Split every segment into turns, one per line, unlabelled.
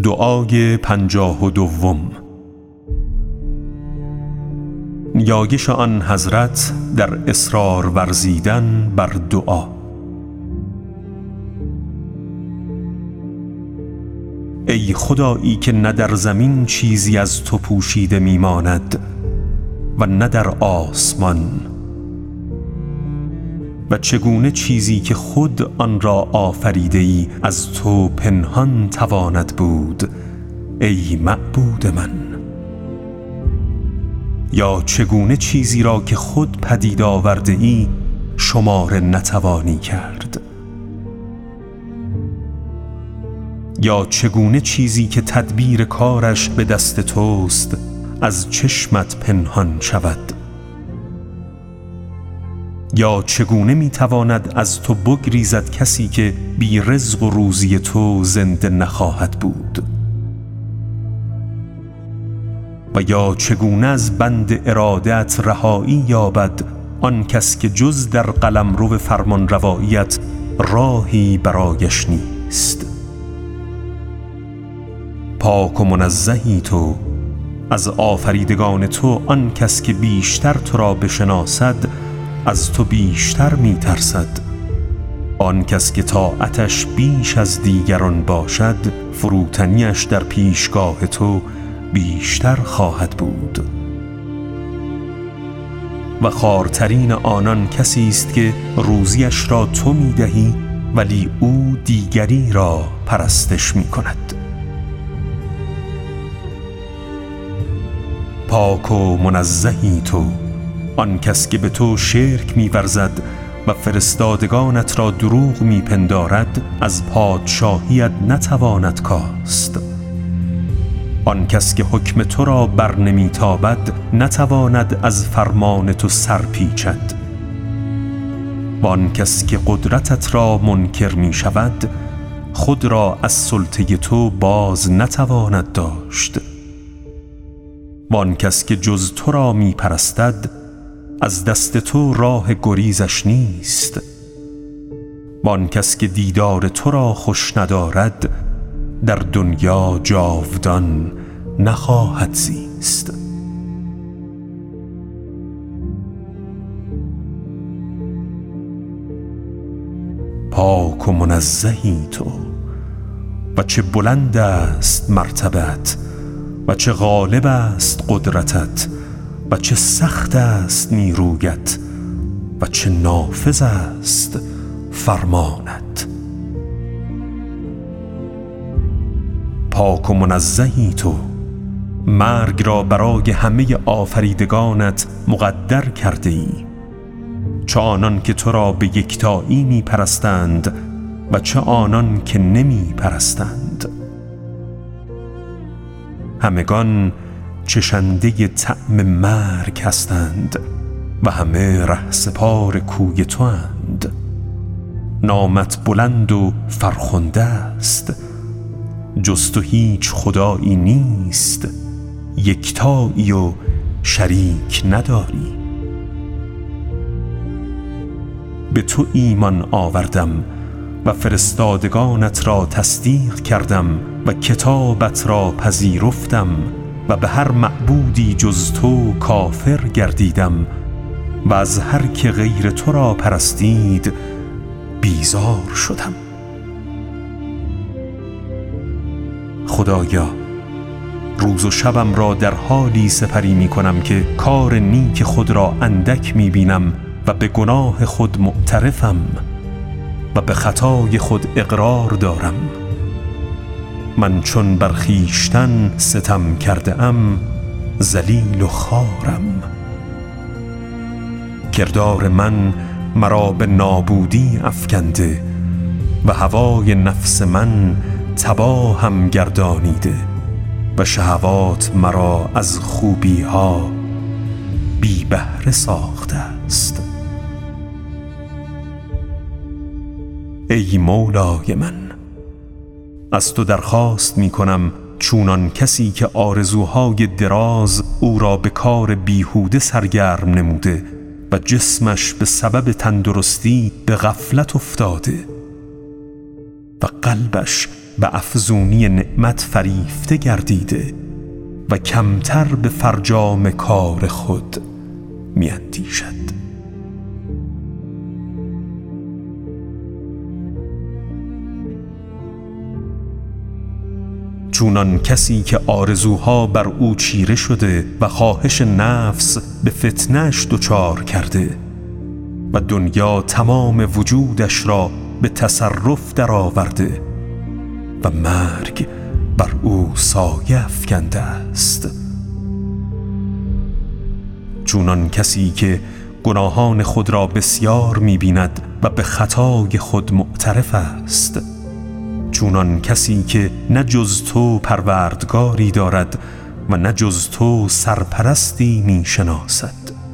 دعای 52. نیایش آن حضرت در اصرار ورزیدن بر دعا. ای خدایی که نه در زمین چیزی از تو پوشیده میماند و نه در آسمان، و چگونه چیزی که خود آن را آفریده ای از تو پنهان تواند بود ای معبود من؟ یا چگونه چیزی را که خود پدید آورده ای شماره نتوانی کرد؟ یا چگونه چیزی که تدبیر کارش به دست توست از چشمت پنهان شود؟ یا چگونه میتواند از تو بگریزد کسی که بی رزق و روزی تو زنده نخواهد بود؟ و یا چگونه از بند ارادت رهایی یابد آن کس که جز در قلمرو فرمان رواییت راهی برایش نیست؟ پاک و منزهی تو از آفریدگان تو. آن کس که بیشتر تو را بشناسد از تو بیشتر می ترسد. آن کس که طاعتش بیش از دیگران باشد فروتنیش در پیشگاه تو بیشتر خواهد بود. و خوارترین آنان کسی است که روزیش را تو می دهی ولی او دیگری را پرستش می کند. پاک و منزهی تو. آن کس که به تو شرک می ورزد و فرستادگانت را دروغ می پندارد از پادشاهیت نتواند کاست. آن کس که حکم تو را بر نمی تابد نتواند از فرمان تو سر پیچد. و آن کس که قدرتت را منکر می شود خود را از سلطه تو باز نتواند داشت. و آن کس که جز تو را می پرستد از دست تو راه گریزش نیست. و آن کس که دیدار تو را خوش ندارد در دنیا جاودان نخواهد زیست. پاک و منزهی تو. و چه بلند است مرتبت و چه غالب است قدرتت و چه سخت است نیرویت و چه نافذ است فرمانت. پاک و منزهی تو. مرگ را برای همه آفریدگانت مقدر کرده ای، چه آنان که تو را به یکتایی می پرستند و چه آنان که نمی پرستند. همگان چشنده طعم مرگ هستند و همه رهسپار کوی تو اند. نامت بلند و فرخنده است، جز تو هیچ خدایی نیست، یکتایی و شریک نداری. به تو ایمان آوردم و فرستادگانت را تصدیق کردم و کتابت را پذیرفتم و به هر معبودی جز تو کافر گردیدم و از هر که غیر تو را پرستید بیزار شدم. خدایا، روز و شبم را در حالی سپری می کنم که کار نیک خود را اندک می بینم و به گناه خود معترفم و به خطای خود اقرار دارم. من چون بر خویشتن ستم کرده ام ذلیل و خوارم. کردار من مرا به نابودی افکنده و هوای نفس من تباهم گردانیده و شهوات مرا از خوبی ها بی بهره ساخته است. ای مولای من، از تو درخواست می کنم چونان کسی که آرزوهای دراز او را به کار بیهوده سرگرم نموده و جسمش به سبب تندرستی به غفلت افتاده و قلبش به افزونی نعمت فریفته گردیده و کمتر به فرجام کار خود می اندیشد. چونان کسی که آرزوها بر او چیره شده و خواهش نفس به فتنه‌اش دچار کرده و دنیا تمام وجودش را به تصرف درآورده و مرگ بر او سایه افکنده است. چونان کسی که گناهان خود را بسیار می‌بیند و به خطای خود معترف است. چونان کسی که نه جز تو پروردگاری دارد و نه جز تو سرپرستی می‌شناسد.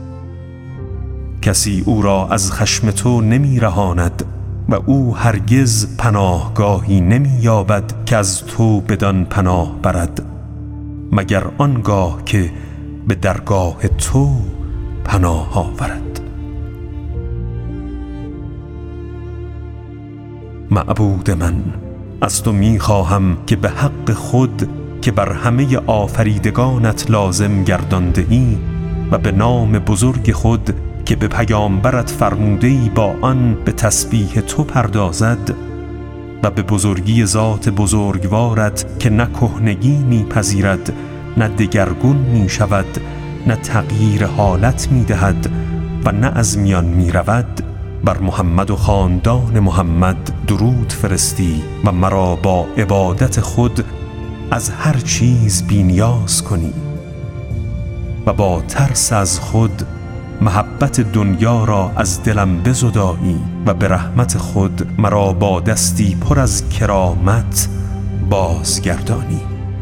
کسی او را از خشم تو نمی‌رهاند و او هرگز پناهگاهی نمی‌یابد که از تو بدان پناه برد مگر آنگاه که به درگاه تو پناه آورد. معبود من، از تو می‌خواهم که به حق خود که بر همه آفریدگانت لازم گردانده ای و به نام بزرگ خود که به پیامبرت فرموده‌ای با آن به تسبیح تو پردازد و به بزرگی ذات بزرگوارت که نه کهنگی می‌پذیرد نه دگرگون می‌شود نه تغییر حالت می‌دهد و نه از میان می‌رود، بر محمد و خاندان محمد درود فرستی و مرا با عبادت خود از هر چیز بی‌نیاز کنی و با ترس از خود محبت دنیا را از دلم بزدایی و به رحمت خود مرا با دستی پر از کرامت بازگردانی.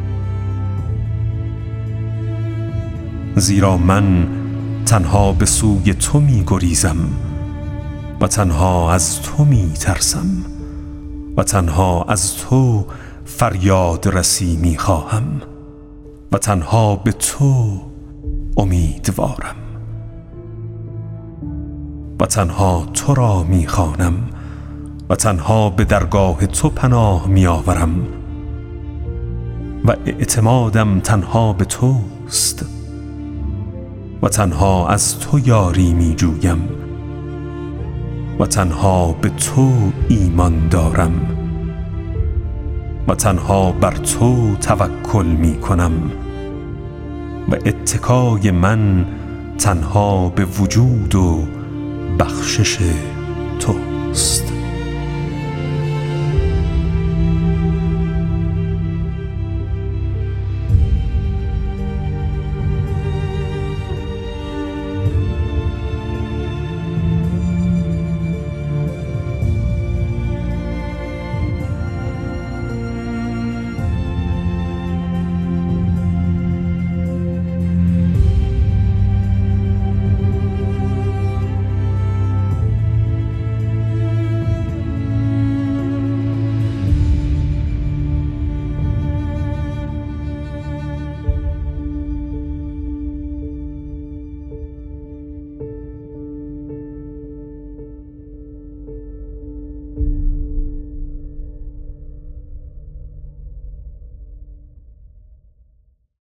زیرا من تنها به سوی تو می گریزم و تنها از تو می ترسم و تنها از تو فریاد رسی می خواهم و تنها به تو امیدوارم و تنها تو را می خوانم و تنها به درگاه تو پناه می آورم و اعتمادم تنها به توست و تنها از تو یاری می جویم و تنها به تو ایمان دارم و تنها بر تو توکل می کنم و اتکای من تنها به وجود و بخشش تو.